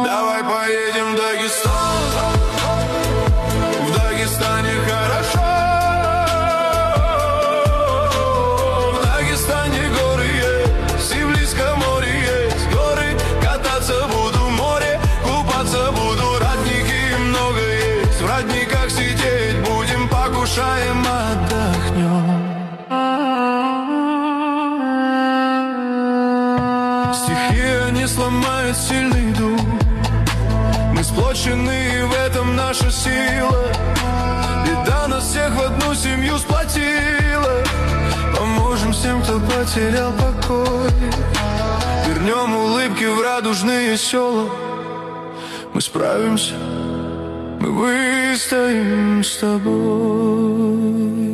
Давай поедем в Дагестан. В Дагестане хорошо. В Дагестане горы есть, и близко море есть. Горы, кататься буду в море, купаться буду, родники много есть. В родниках сидеть будем, покушаем, отдохнем. Стихия не сломает сильный дух. Мы сплочены, в этом наша сила. Беда нас всех в одну семью сплотила. Поможем всем, кто потерял покой. Вернем улыбки в радужные села. Мы справимся, мы выстоим с тобой.